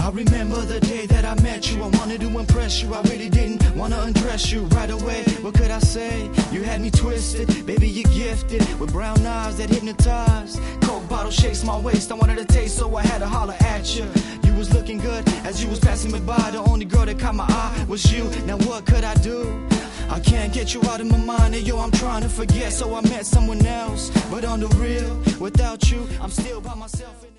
I remember the day that I met you. I wanted to impress you, I really didn't wanna undress you right away. What could I say? You had me twisted, baby you're gifted with brown eyes that hypnotize. Coke bottle shakes my waist, I wanted to taste, so I had to holler at you. You was looking good as you was passing me by. The only girl that caught my eye was you. Now what could I do? I can't get you out of my mind, and yo, I'm trying to forget, so I met someone else. But on the real, without you, I'm still by myself.